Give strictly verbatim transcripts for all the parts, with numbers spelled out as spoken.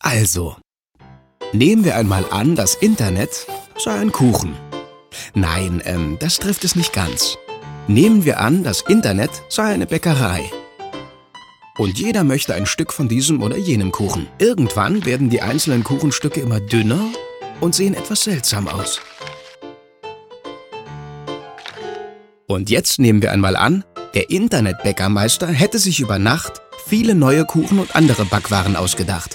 Also, nehmen wir einmal an, das Internet sei ein Kuchen. Nein, ähm, das trifft es nicht ganz. Nehmen wir an, das Internet sei eine Bäckerei. Und jeder möchte ein Stück von diesem oder jenem Kuchen. Irgendwann werden die einzelnen Kuchenstücke immer dünner und sehen etwas seltsam aus. Und jetzt nehmen wir einmal an, der Internetbäckermeister hätte sich über Nacht viele neue Kuchen und andere Backwaren ausgedacht.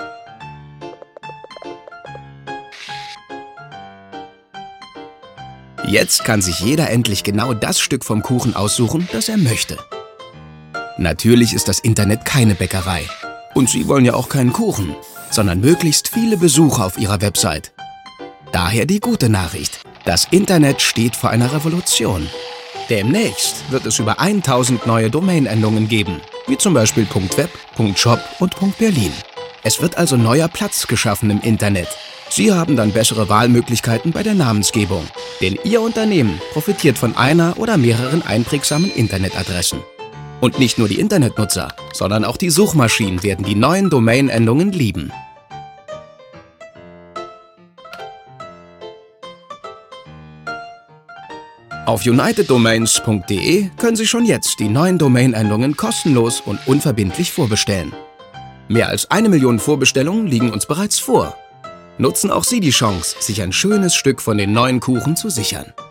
Jetzt kann sich jeder endlich genau das Stück vom Kuchen aussuchen, das er möchte. Natürlich ist das Internet keine Bäckerei. Und Sie wollen ja auch keinen Kuchen, sondern möglichst viele Besucher auf Ihrer Website. Daher die gute Nachricht: Das Internet steht vor einer Revolution. Demnächst wird es über tausend neue Domainendungen geben, wie zum Beispiel .web, .shop und .berlin. Es wird also neuer Platz geschaffen im Internet. Sie haben dann bessere Wahlmöglichkeiten bei der Namensgebung, denn Ihr Unternehmen profitiert von einer oder mehreren einprägsamen Internetadressen. Und nicht nur die Internetnutzer, sondern auch die Suchmaschinen werden die neuen Domainendungen lieben. Auf united domains punkt de können Sie schon jetzt die neuen Domainendungen kostenlos und unverbindlich vorbestellen. Mehr als eine Million Vorbestellungen liegen uns bereits vor. Nutzen auch Sie die Chance, sich ein schönes Stück von den neuen Kuchen zu sichern.